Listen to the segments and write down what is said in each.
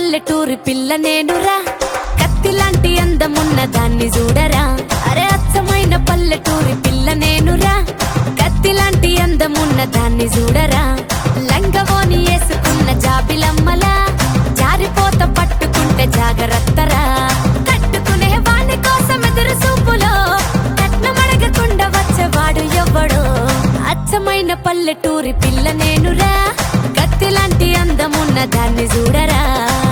పల్లెటూరి పిల్ల నేనురా, కత్తిలాంటి అందమున్న దాన్ని చూడరా. అరే అచ్చమైన పల్లెటూరి పిల్ల నేనురా, కత్తిలాంటి అందమున్న దాన్ని చూడరా. లంగవోని వేసుకున్న జాబిలమ్మలా జారిపోత పట్టుకుంటే జాగరత్తరా. కట్టుకునే వాని కోసం ఎదురు చూపులో కట్నమడగకుండా వచ్చేవాడు ఎవ్వడో. అచ్చమైన పల్లెటూరి పిల్ల నేనురా, కత్తిలాంటి అందమున్న దాన్ని చూడరా.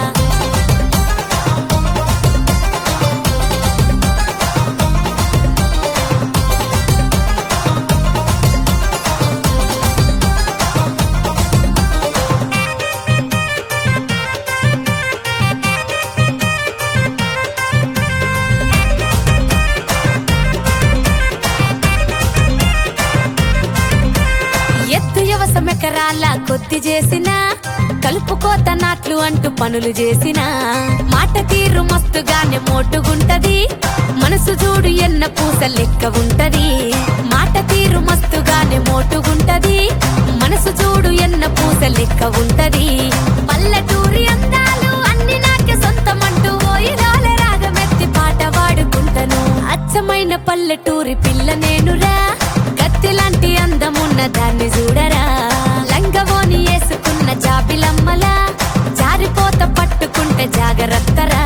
ఎత్తు యవసమెకరాల కొద్ది చేసినా, కలుపుకోత నాట్లు అంటూ పనులు చేసినా. మాట తీరు మస్తుగానే మోటుగుంటది, మనసు చూడు ఎన్న పూస లెక్క ఉంటది. మాట తీరు మస్తుగానే మోటుగుంటది, మనసు చూడు ఎన్న పూస లెక్క ఉంటది. పల్లెటూరి అందాలు అన్ని నాకే సొంతమంటూ ఓయిరాల రాగమెత్తి పాట వాడుకుంటను. అచ్చమైన పల్లెటూరి పిల్ల నేనురా, కత్తిలాంటి అందమున్న దాన్ని చూడరా. లంగవోని వేసుకున్న జాబిలమ్మలా జారిపోత పట్టుకుంటే జాగరత్తరా.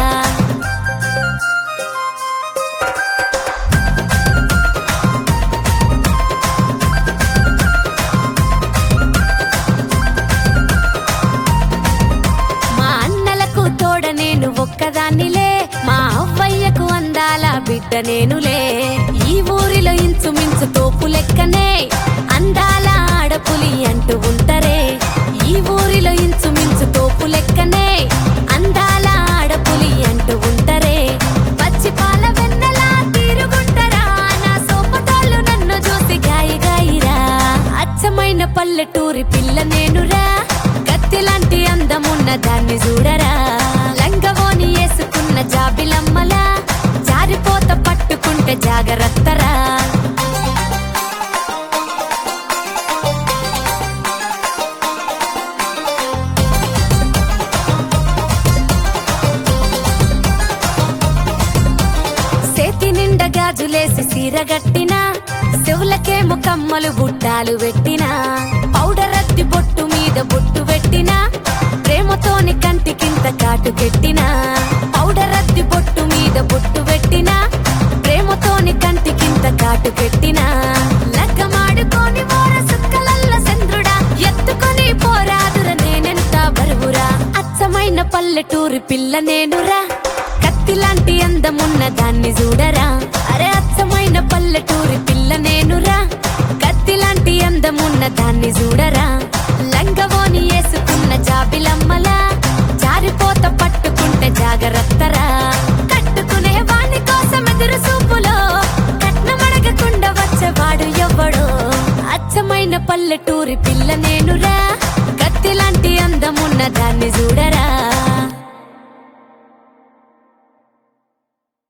మా అన్నలకు తోడ నేను ఒక్కదాన్నిలే, మా అవ్వయ్యకు అందాల బిడ్డ నేనులే. ఈ ఊరిలో ఇంచుమించు తోపు లెక్కనే అందాల ఆడపులి అంటూ ఉంటరే. ఈ ఊరిలో ఇంచుమించు తోపు లెక్కనే అందాల ఆడపులి అంటూ ఉంటరే. పచ్చి పాల వెన్నెలా తీరుగుంటరా, నా సోపతాళ్ళు నన్ను చూసి గాయి గాయిరా. అచ్చమైన పల్లెటూరి పిల్ల నేనురా, కత్తిలాంటి అందమున్న దాన్ని చూడరా. లంగవోని వేసుకున్న జాబిలమ్మలా జారిపోత పట్టుకుంటే జాగరత్తరా. సేతి నిండా గాజులేసి సీరగట్టినా, చెవులకేమో కమ్మలు బుట్టాలు పెట్టినా. పౌడర్ అద్ది బొట్టు మీద బొట్టు పెట్టినా, ప్రేమతోని కంటికింత కాటు పెట్టినా. పౌడర్ అద్ది బొట్టు మీద బొట్టు పెట్టినా, ప్రేమతోని కంటికింత కాటు పెట్టినా. లగ్గమాడుకోని మోర సుక్కలల్ల చంద్రుడా, ఎత్తుకొని పోరాదుర నేనెంత బరువురా. అచ్చమైన పల్లెటూరి పిల్ల నేనురా, కత్తిలాంటి అందమున్న దాన్ని చూడరా. అరే అచ్చమైన పల్లెటూరి పిల్ల నేనురా, కత్తిలాంటి అందమున్న దాన్ని చూడరా. లంగవోని వేసుకున్న జాబిలమ్మలా జారిపోత పట్టుకుంటే జాగరత్తరా. కట్టుకునే వాని కోసం ఎదురు చూపులో కట్నమడగకుండా వచ్చేవాడు ఎవ్వడో. అచ్చమైన పల్లెటూరి పిల్ల నేనురా, కత్తిలాంటి అందమున్న దాన్ని చూడరా.